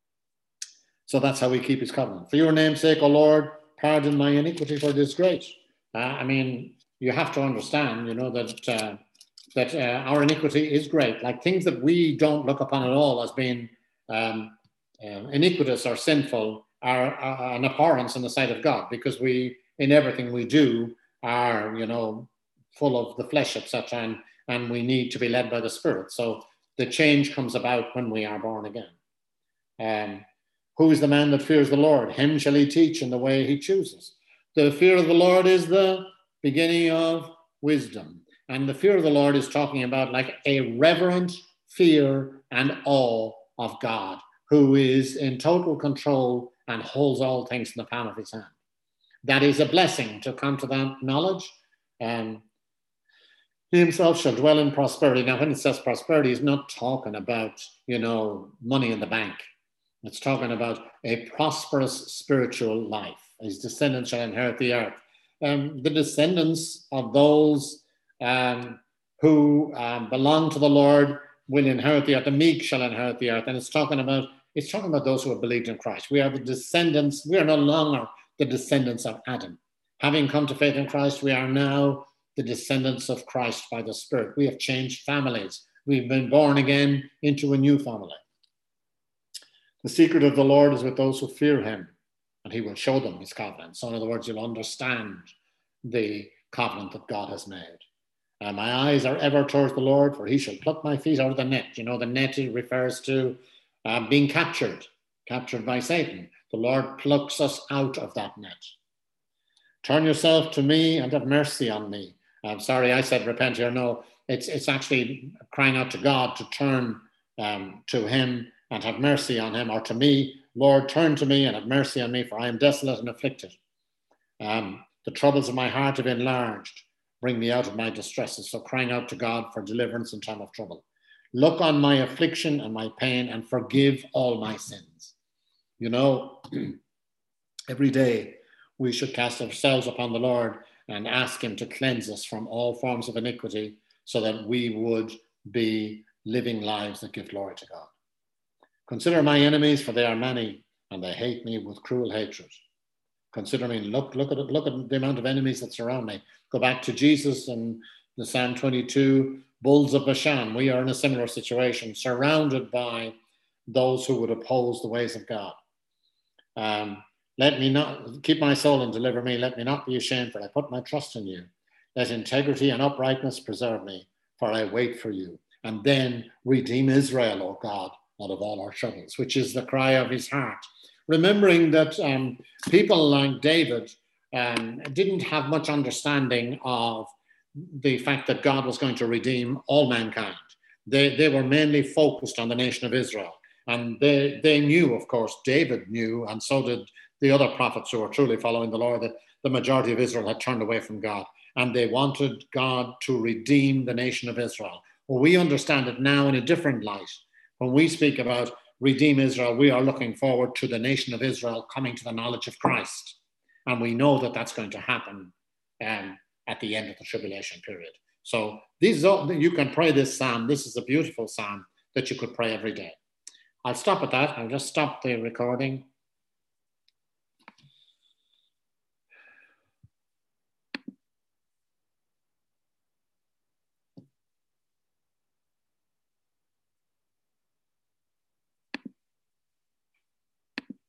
So that's how we keep his covenant. For your name's sake, O Lord, pardon my iniquity, for it is great. Uh, I mean, you have to understand, you know, that uh, that uh, our iniquity is great. Like things that we don't look upon at all as being um, uh, iniquitous or sinful are, are an abhorrence in the sight of God, because we, in everything we do, are, you know, full of the flesh, et cetera, and, and we need to be led by the Spirit. So the change comes about when we are born again. Um, who is the man that fears the Lord? Him shall he teach in the way he chooses. The fear of the Lord is the beginning of wisdom. And the fear of the Lord is talking about like a reverent fear and awe of God, who is in total control and holds all things in the palm of his hand. That is a blessing to come to that knowledge. Um, he himself shall dwell in prosperity. Now, when it says prosperity, he's not talking about, you know, money in the bank. It's talking about a prosperous spiritual life. His descendants shall inherit the earth. Um, the descendants of those um, who um, belong to the Lord will inherit the earth. The meek shall inherit the earth. And it's talking about, it's talking about those who have believed in Christ. We are the descendants. We are no longer the descendants of Adam. Having come to faith in Christ, we are now the descendants of Christ by the Spirit. We have changed families. We've been born again into a new family. The secret of the Lord is with those who fear him, and he will show them his covenant. So in other words, you'll understand the covenant that God has made. Uh, my eyes are ever towards the Lord, for he shall pluck my feet out of the net. You know, the net refers to uh, being captured, captured by Satan. The Lord plucks us out of that net. Turn yourself to me and have mercy on me. I'm sorry, I said repent here. No, it's, it's actually crying out to God to turn um, to him and have mercy on him, or to me. Lord, turn to me and have mercy on me, for I am desolate and afflicted. Um, the troubles of my heart have enlarged. Bring me out of my distresses. So crying out to God for deliverance in time of trouble. Look on my affliction and my pain and forgive all my sins. You know, every day we should cast ourselves upon the Lord and ask him to cleanse us from all forms of iniquity so that we would be living lives that give glory to God. Consider my enemies, for they are many, and they hate me with cruel hatred. Consider me, look, look at it, look at the amount of enemies that surround me. Go back to Jesus and the Psalm twenty-two, bulls of Bashan. We are in a similar situation, surrounded by those who would oppose the ways of God. Um, let me not keep my soul and deliver me. Let me not be ashamed, for I put my trust in you. Let integrity and uprightness preserve me, for I wait for you. And then redeem Israel, O God, out of all our troubles, which is the cry of his heart. Remembering that um, people like David um, didn't have much understanding of the fact that God was going to redeem all mankind. They, they were mainly focused on the nation of Israel. And they, they knew, of course, David knew, and so did the other prophets who were truly following the Lord, that the majority of Israel had turned away from God. And they wanted God to redeem the nation of Israel. Well, we understand it now in a different light. When we speak about redeem Israel, we are looking forward to the nation of Israel coming to the knowledge of Christ. And we know that that's going to happen um, at the end of the tribulation period. So these are, you can pray this psalm. This is a beautiful psalm that you could pray every day. I'll stop at that. I'll just stop the recording.